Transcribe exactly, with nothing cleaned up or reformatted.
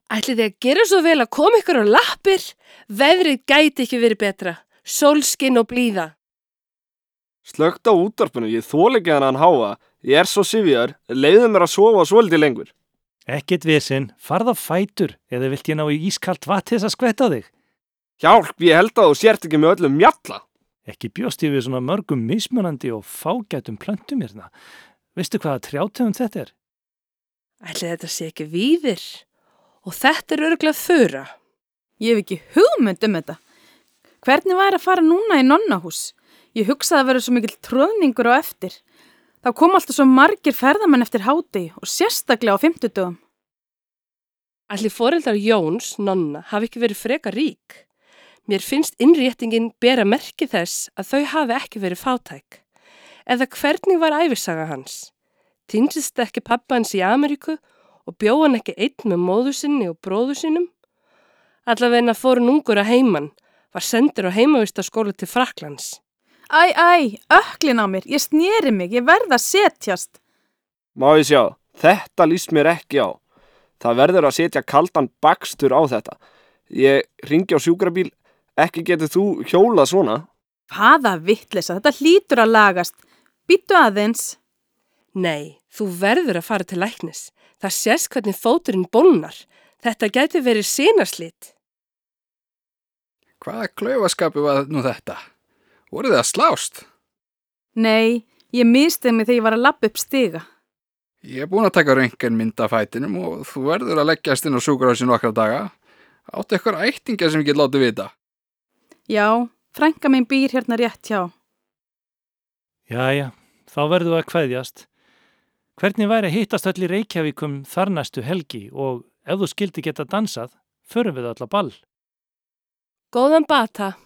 Ætlið þið að gera svo vel að koma ykkur á lappir? Veðrið gæti ekki verið betra. Sólskinn og blíða. Slökkt á útvarpinu, ég þoli ekki hann háa. Ég er svo syfjaður, leyfðu mér að sofa svolítið lengur. Ekkert vesinn, farð á fætur eða vilt ég ná í ískalt vatn til þess að skvetta á þig. Hjálp, ég held að þú sért ekki með öllum mjalla. Ekki bjóst ég við svona mörgum mismunandi og fágætum plöntum hérna. Veistu hvaða trjátegund þetta er? Ætlið þetta sé ekki víðir. Og þetta er örugglega þura. Ég hef ekki hugmynd um þetta. Hvernig væri að fara núna í nonnahús? Ég hugsaði að vera svo mikill tróðningur á eftir. Það kom alltaf svo margir ferðamenn eftir hádegi og sérstaklega á fimmtudögum. Ætli foreldrar Jóns, nonna, hafi ekki verið frekar rík. Mér finnst innréttingin bera merki þess að þau hafi ekki verið fátæk. Eða hvernig var ævisaga hans? Týndist ekki pabba hans í Ameríku og bjó hann ekki einn með móður sinni og bróður sinum? Allavegna fór hann ungur að heiman, var sendur á heimavistaskóla til Frakklands. Æ, æ, öklin á mér, ég sneri mig, ég verð að setjast. Má ég sjá, þetta líst mér ekki á. Það verður að setja kaldan bakstur á þetta. Ég hringi á sjúkrabíl, ekki getur þú hjólað svona. Hvaða vitleysa, þetta hlýtur að lagast. Bíddu aðeins. Nei, þú verður að fara til læknis. Það sést hvernig fóturinn bólnar. Þetta gæti verið sinaslit. Hvaða klaufaskapi var nú þetta? Voruð þið að slást? Nei, ég misti mig þegar ég var að labba upp stiga. Ég er búin að taka röntgen mynd af fætinum og þú verður að leggjast inn á sjúkrahúsi nokkra daga. Áttu eitthvað ættingja sem ég get látið vita? Já, frænka mín býr hérna rétt hjá. Jæja, þá verður að kveðjast. Hvernig væri að hittast öll í Reykjavíkum þar næstu helgi og ef þú skildi geta dansað, förum við öll á ball. Góðan bata.